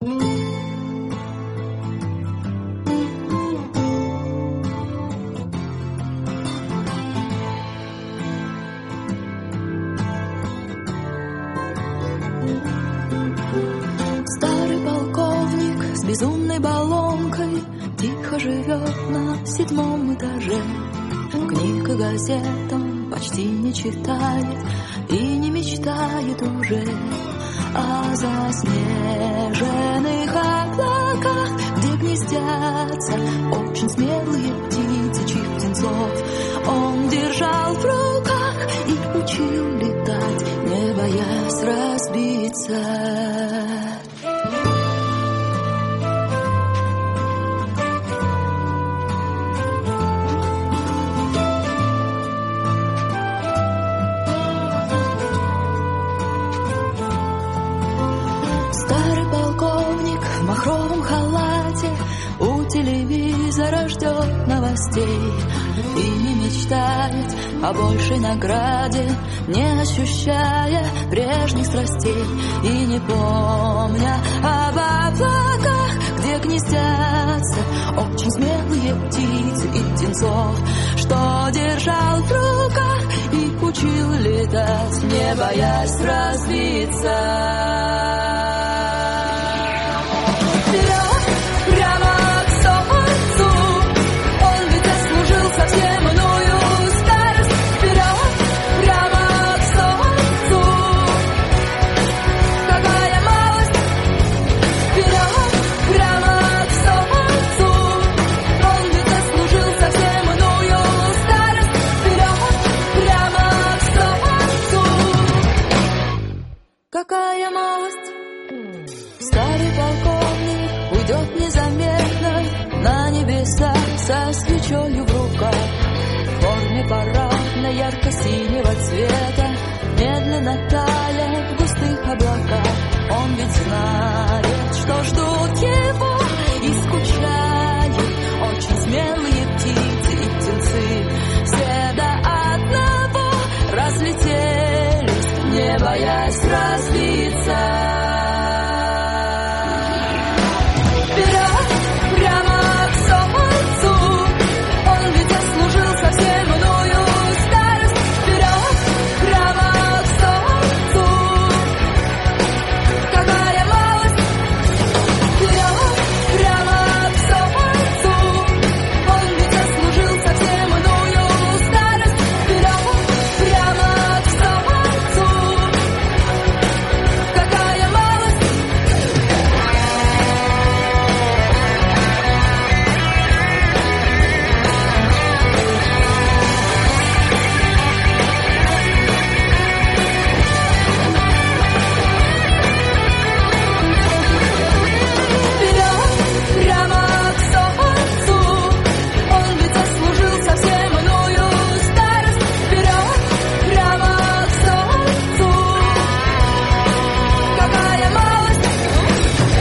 Старый полковник с безумной баллонкой тихо живет на 7-м этаже. Книг и газет он почти не читает и не мечтает уже о заснеженных облаках, где гнездятся очень смелые птицы, чьих птенцов он держал в руках и учил летать, не боясь разбиться. Старый полковник в махровом халате у телевизора ждет новостей и не мечтает о большей награде, не ощущая прежних страстей и не помня об облаках, где гнездятся очень смелые птицы и птенцов, что держал в руках и учил летать, не боясь разбиться. Какая малость! Старый полковник уйдет незаметно на небеса со свечою в руках, в форме парадной ярко-синего цвета, медленно тая в густых облаках. Он ведь знает,